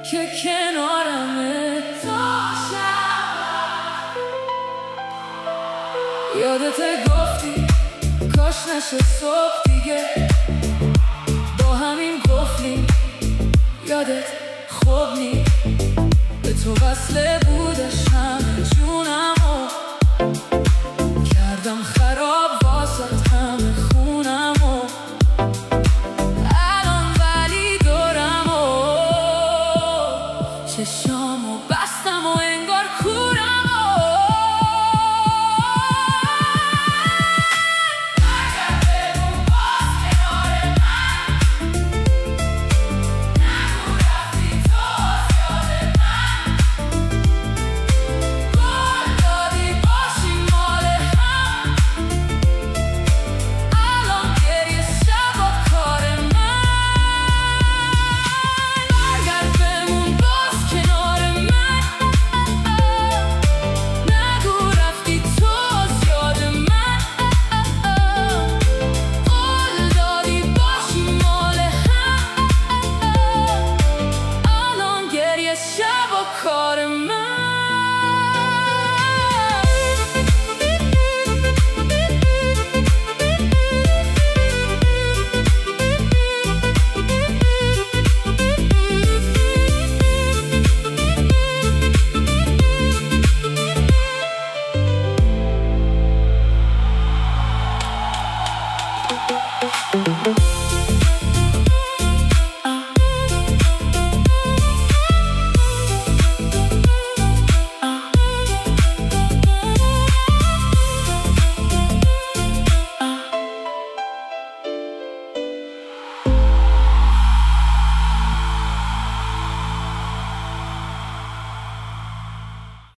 که کنارمه تا شب. یادت گفتی کاش نشه صبح دیگه، با همین قفلی یادت خوب نی. به تو وصله بودش همه جونمو، کردم خراب واسط همه خونمو. الان ولی دورمو چشم